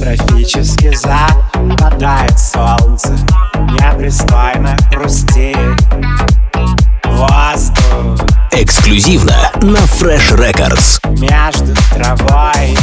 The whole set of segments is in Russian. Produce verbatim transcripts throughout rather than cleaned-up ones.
Катастрофически западает солнце, непристойно хрустит воздух. Эксклюзивно на Fresh Records. Между травой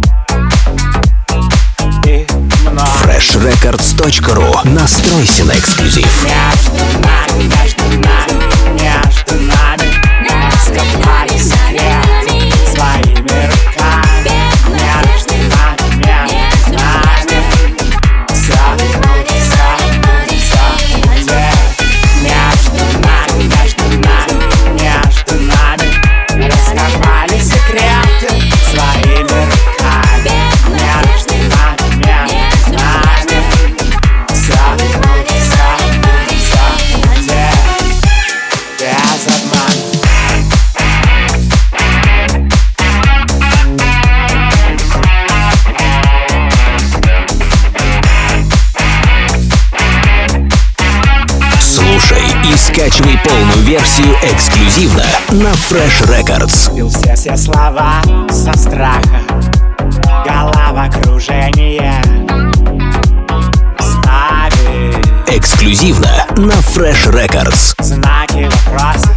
и мной. фреш рекордс точка ру. Настройся на эксклюзив. Между нами, между нами, между нами раскопали секрет своими руками. Между нами, между нами все будет, все будет, все будет. Между нами, между нами, между нами раскопали секреты своими руками. Между нами, между нами все будет, все будет, все будет. Без обмана. Слушай и скачивай полную версию эксклюзивно на Fresh Records. Пил все, все слова со страха, головокружение ставит Эксклюзивно на Fresh Records. знаки вопросов,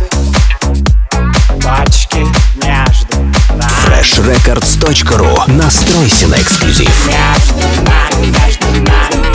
точки между нами. фреш рекордс точка ру. Настройся на эксклюзив. Между нами, между нами